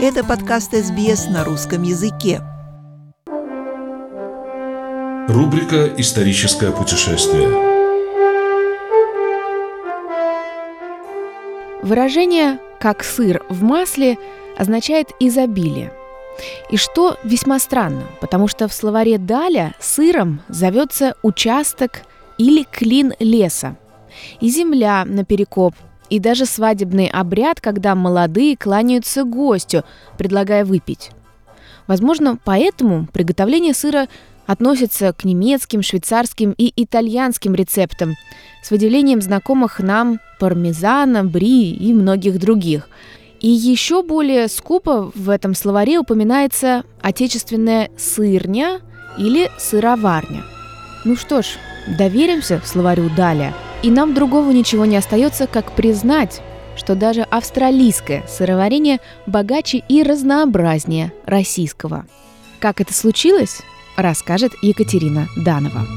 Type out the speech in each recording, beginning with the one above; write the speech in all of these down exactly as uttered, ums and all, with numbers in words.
Это подкаст эс би эс на русском языке. Рубрика «Историческое путешествие». Выражение «как сыр в масле» означает изобилие. И что весьма странно, потому что в словаре Даля сыром зовется участок или клин леса, и земля наперекоп, и даже свадебный обряд, когда молодые кланяются гостю, предлагая выпить. Возможно, поэтому приготовление сыра относится к немецким, швейцарским и итальянским рецептам, с выделением знакомых нам пармезана, бри и многих других. И еще более скупо в этом словаре упоминается отечественная сырня или сыроварня. Ну что ж, доверимся словарю Даля, и нам другого ничего не остается, как признать, что даже австралийское сыроварение богаче и разнообразнее российского. Как это случилось, расскажет Екатерина Данова.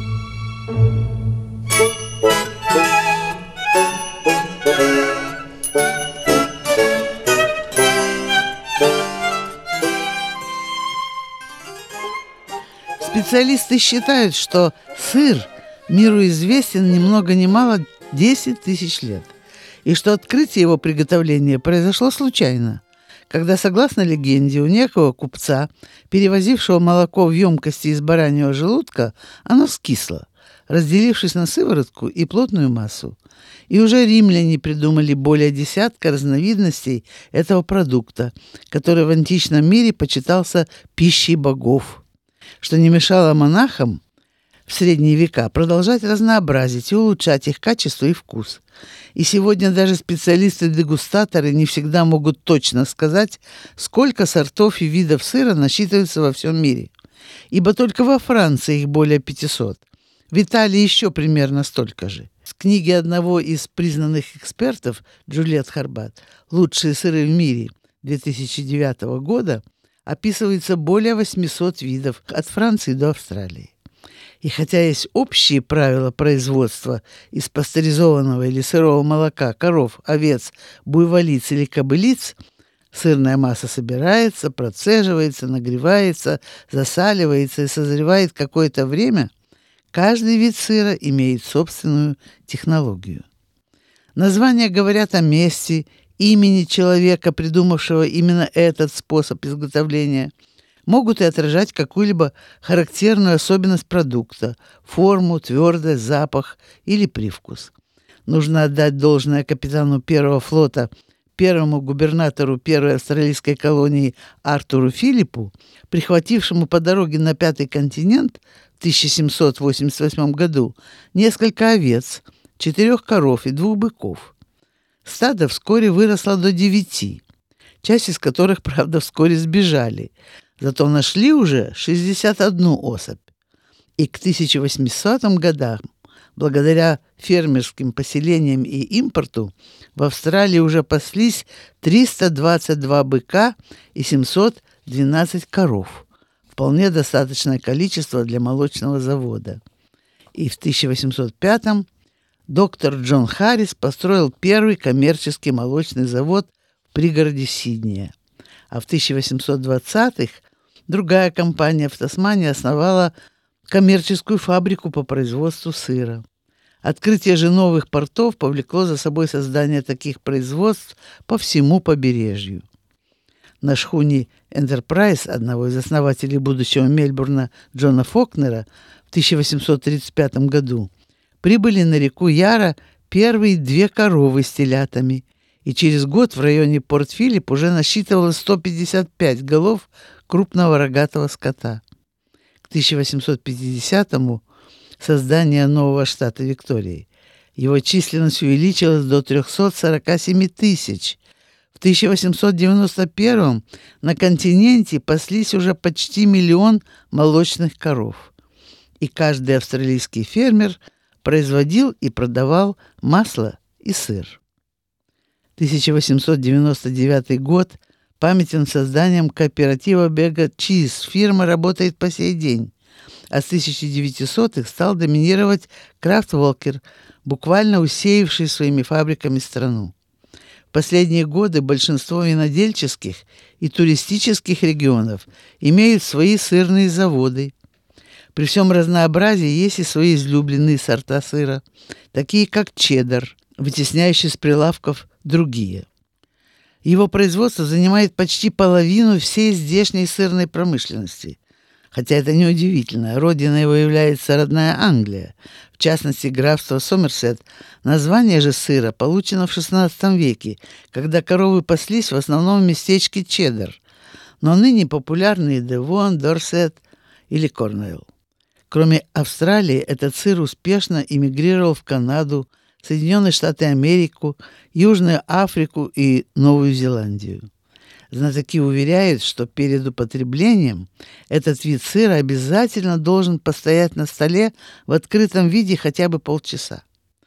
Специалисты считают, что сыр миру известен ни много ни мало десять тысяч лет, и что открытие его приготовления произошло случайно, когда, согласно легенде, у некого купца, перевозившего молоко в емкости из бараньего желудка, оно скисло, разделившись на сыворотку и плотную массу. И уже римляне придумали более десятка разновидностей этого продукта, который в античном мире почитался пищей богов, что не мешало монахам в средние века продолжать разнообразить и улучшать их качество и вкус. И сегодня даже специалисты-дегустаторы не всегда могут точно сказать, сколько сортов и видов сыра насчитывается во всем мире. Ибо только во Франции их более пятисот. В Италии еще примерно столько же. В книге одного из признанных экспертов, Джульетт Харбат, «Лучшие сыры в мире» две тысячи девятого года описывается более восьмисот видов от Франции до Австралии. И хотя есть общие правила производства из пастеризованного или сырого молока коров, овец, буйволиц или кобылиц, сырная масса собирается, процеживается, нагревается, засаливается и созревает какое-то время, каждый вид сыра имеет собственную технологию. Названия говорят о месте, имени человека, придумавшего именно этот способ изготовления, могут и отражать какую-либо характерную особенность продукта, форму, твердость, запах или привкус. Нужно отдать должное капитану первого флота, первому губернатору первой австралийской колонии Артуру Филиппу, прихватившему по дороге на Пятый континент в тысяча семьсот восемьдесят восьмом году несколько овец, четырех коров и двух быков. Стадо вскоре выросло до девяти, часть из которых, правда, вскоре сбежали. Зато нашли уже шестьдесят одну особь. И к тысяча восьмисотым годам, благодаря фермерским поселениям и импорту, в Австралии уже паслись триста двадцать два быка и семьсот двенадцать коров. Вполне достаточное количество для молочного завода. И в тысяча восемьсот пятом доктор Джон Харрис построил первый коммерческий молочный завод в пригороде Сиднея. А в тысяча восемьсот двадцатых другая компания в Тасмании основала коммерческую фабрику по производству сыра. Открытие же новых портов повлекло за собой создание таких производств по всему побережью. На шхуне «Энтерпрайз» одного из основателей будущего Мельбурна Джона Фокнера в тысяча восемьсот тридцать пятом году прибыли на реку Яра первые две коровы с телятами, и через год в районе Порт-Филипп уже насчитывалось сто пятьдесят пять голов крупного рогатого скота. К тысяча восемьсот пятидесятому создание нового штата Виктории. Его численность увеличилась до триста сорок семь тысяч. В тысяча восемьсот девяносто первом на континенте паслись уже почти миллион молочных коров. И каждый австралийский фермер производил и продавал масло и сыр. тысяча восемьсот девяносто девятый год памятен созданием кооператива Бега Чиз. Фирма работает по сей день. А с тысяча девятисотых стал доминировать Крафт Волкер, буквально усеявший своими фабриками страну. В последние годы большинство винодельческих и туристических регионов имеют свои сырные заводы. При всем разнообразии есть и свои излюбленные сорта сыра, такие как чеддер, вытесняющий с прилавков другие. Его производство занимает почти половину всей здешней сырной промышленности. Хотя это неудивительно, родиной его является родная Англия, в частности графство Сомерсет. Название же сыра получено в шестнадцатом веке, когда коровы паслись в основном в местечке Чеддер, но ныне популярны Девон, Дорсет или Корнуэлл. Кроме Австралии, этот сыр успешно эмигрировал в Канаду, Соединенные Штаты Америки, Южную Африку и Новую Зеландию. Знатоки уверяют, что перед употреблением этот вид сыра обязательно должен постоять на столе в открытом виде хотя бы полчаса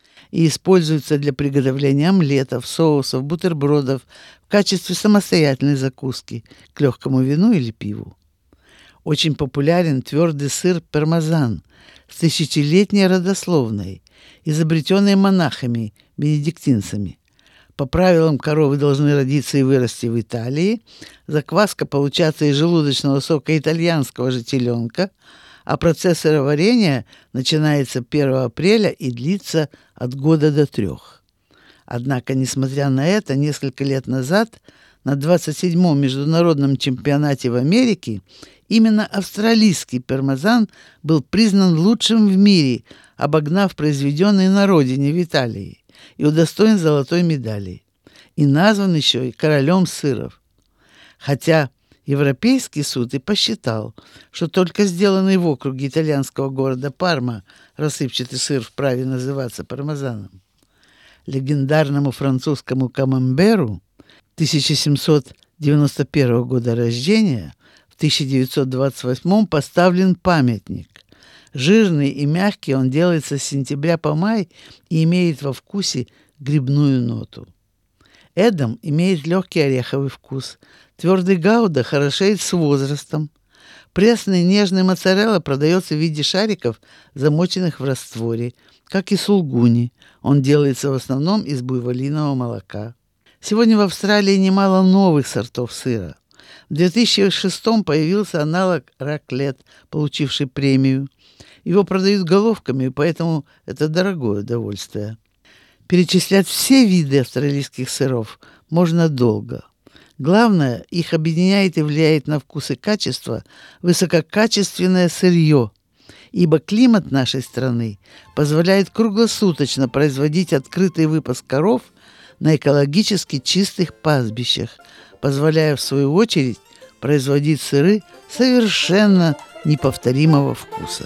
и используется для приготовления омлетов, соусов, бутербродов в качестве самостоятельной закуски к легкому вину или пиву. Очень популярен твердый сыр пармезан с тысячелетней родословной, изобретенный монахами, бенедиктинцами. По правилам, коровы должны родиться и вырасти в Италии, закваска получаться из желудочного сока итальянского же теленка, а процесс сыроварения начинается первого апреля и длится от года до трех. Однако, несмотря на это, несколько лет назад на двадцать седьмом международном чемпионате в Америке именно австралийский пармезан был признан лучшим в мире, обогнав произведенный на родине в Италии, и удостоен золотой медали, и назван еще и королем сыров. Хотя Европейский суд и посчитал, что только сделанный в округе итальянского города Парма рассыпчатый сыр вправе называться пармезаном. Легендарному французскому камамберу тысяча семьсот девяносто первого года рождения в тысяча девятьсот двадцать восьмом поставлен памятник. Жирный и мягкий он делается с сентября по май и имеет во вкусе грибную ноту. Эдам имеет легкий ореховый вкус. Твердый гауда хорошеет с возрастом. Пресный нежный моцарелла продается в виде шариков, замоченных в растворе, как и сулгуни. Он делается в основном из буйволиного молока. Сегодня в Австралии немало новых сортов сыра. В две тысячи шестом появился аналог раклет, получивший премию. Его продают головками, поэтому это дорогое удовольствие. Перечислять все виды австралийских сыров можно долго. Главное, их объединяет и влияет на вкус и качество высококачественное сырье, ибо климат нашей страны позволяет круглосуточно производить открытый выпас коров на экологически чистых пастбищах, позволяя, в свою очередь, производить сыры совершенно неповторимого вкуса.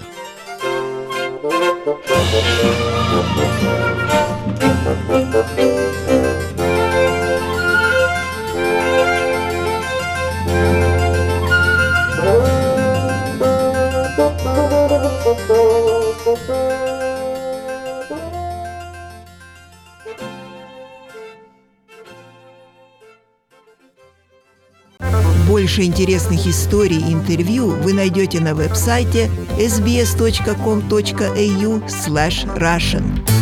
Больше интересных историй и интервью вы найдете на веб-сайте эс би эс точка ком точка эй ю слэш Russian.